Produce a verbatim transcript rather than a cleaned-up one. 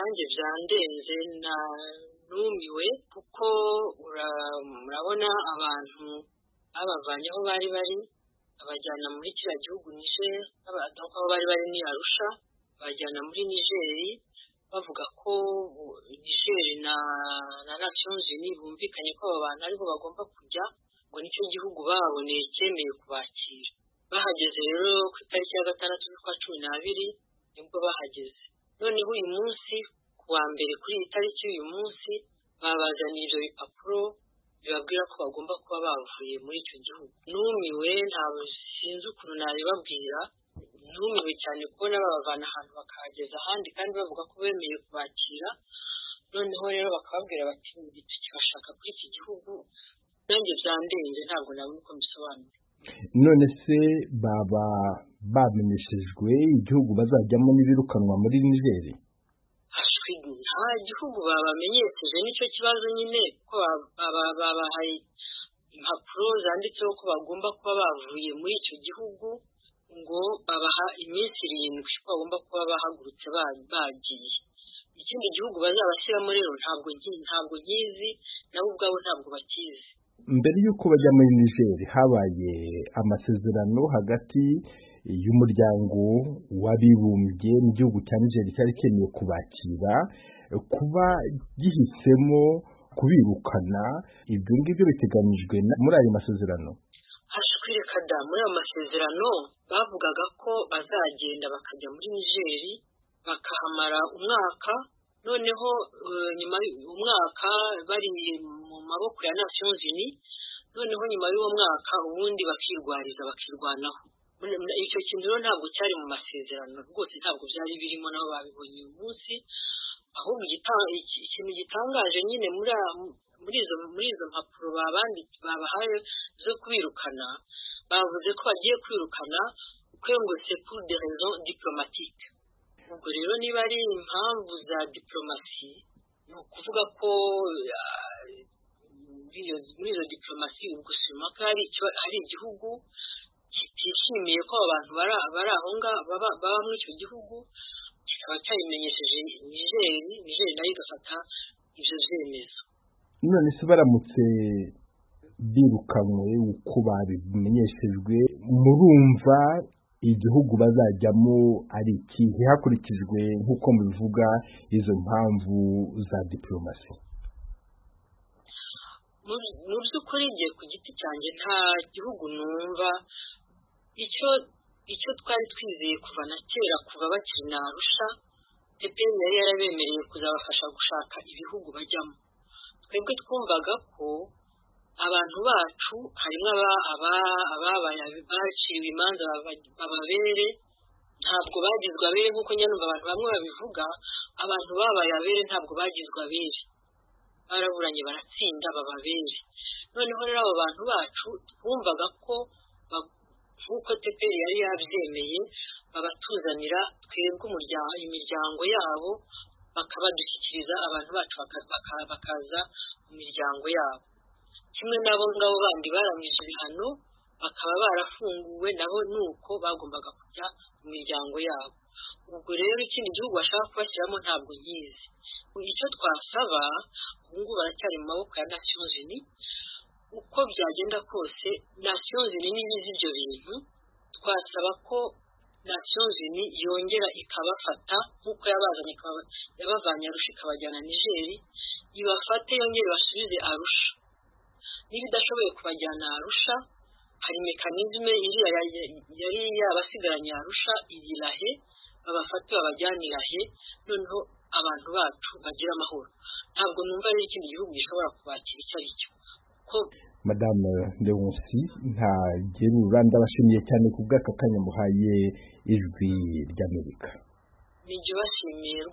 nanjye byandenze na numiwe kuko murabona abantu abavanye aho bari bari abajyana muri kiriya gihugu Niger, aho bari bari ni Arusha, bajyana muri Niger bavuga ko Niger na na Nations Unies bumvikanye ko abo bantu aribo bagomba kujya, ngo nicyo gihugu baboneye cyemeye kubakira. Bahageze rero ku itariki ya gatandatu z'ukwa cumi n'abiri nibwo bahageze. Noneho uyu munsi kuwa mbere kuri iyi tariki y'uyu munsi babazaniye ibyo bipapuro bibabwira ko bagomba kuba bavuye muri icyo gihugu. Numiwe, ntabwo sinzi ukuntu nabibabwira, numiwe cyane kubona babavana ahantu bakahageza ahandi kandi bavuga ko bemeye kubakira. Noneho rero bakababwira bati tukibashaka kuri iki gihugu, nanjye byandenze ntabwo nabona uko mbisobanura. None se baba bamenyeshejwe igihugu bazajyamo n'ibirukanwa muri Niger? Nta gihugu babamenyesheje, nicyo kibazo nyine ko babahaye impapuro zanditseho ko bagomba kuba bavuye muri icyo gihugu, ngo babaha iminsi irindwi ko bagomba kuba bahagurutse bagiye. Ikindi gihugu bazabashyiramo rero ntabwo ntabwo nkizi, nabo ubwabo ntabwo bakizi. Mbere y'uko bajya muri Niger habaye amasezerano hagati y'umuryango w'abibumbye n'igihugu cya Niger cyari kemeye kubakira, kuba gihisemo kubirukana, ibyo ngibyo biteganijwe muri ayo masezerano. Hashwireka da muri ayo masezerano bavugaga ko bazagenda bakajya muri Niger bakahamara umwaka, noneho nyuma y'umwaka bari mu maboko ya Nations Unies, noneho nyuma y'uwo mwaka ubundi bakirwariza bakirwanaho. Icyo kintu rero ntabwo cyari mu masezerano rwose, ntabwo byari birimo, nabo babibonye uyu munsi. Ahubwo ikintu gitangaje nyine muri muri izo muri izo mpapuro babanditse babahaye zo kwirukana, bavuze ko bagiye kwirukana kuko ngo c'est pour des raisons diplomatiques. Ubwo rero niba ari impamvu za diplomasi, ni ukuvuga ko muri izo diplomasi ugusima ko hari igihugu kitishimiye ko abantu bari aho ngaho baba muri icyo gihugu, kikaba cyabimenyesheje Niger, Niger nayo igafata ibyo byemezo. None se baramutse birukanywe uko babimenyeshejwe, murumva igihugu bazajyamo ari ikihe hakurikijwe nk'uko mubivuga izo mpamvu za diplomasi? Mu by'ukuri ngiye ku giti cyanjye nta gihugu numva, icyo icyo twari twizeye kuva na kera kuva bakiri na Arusha, T P R yari yarabemereye kuzabafasha gushaka ibihugu bajyamo. Twebwe twumvaga ko abantu bacu harimo ababaye baciriwe imanza bababere, ntabwo bagizwe abere nk'uko nyanumva abantu bamwe babivuga. Abantu babaye abere ntabwo bagizwe abere, baraburanye baratsinda bababere. Noneho rero abo bantu bacu twumvaga ko nk'uko T P R yari yabyemeye babatuzanira twebwe umuryango imiryango yabo, bakabadushyikiriza abantu bacu bakaza mu miryango yabo. Kimwe n'abo ngabo bandi barangije ibihano bakaba barafunguwe, nabo nuko bagombaga kujya mu miryango yabo. Ubwo rero ikindi gihugu bashaka kubashyiramo ntabwo nkizi. Icyo twasaba ubu ngubu baracyari mu maboko ya Nations Unies, uko byagenda kose Nations Unies nibizi ibyo bintu, twasaba ko Nations Unies yongera ikabafata nk'uko yabazanye yabavanye Arusha ikabajyana Niger, ibafate yongere basubize Arusha. Niba idashoboye kubajyana Arusha, hari mekanizme yari yabasigaranye Arusha irilahe, babafate babajyanirahe, noneho abantu bacu bagira amahoro. Ntabwo numva ari ikindi gihugu gishobora kubakira icyo ari cyo. Madame Leoncie Ntagerura, ndabashimiye cyane ku bw'aka kanya muhaye Ijwi ry'Amerika. Nijye bashimiye.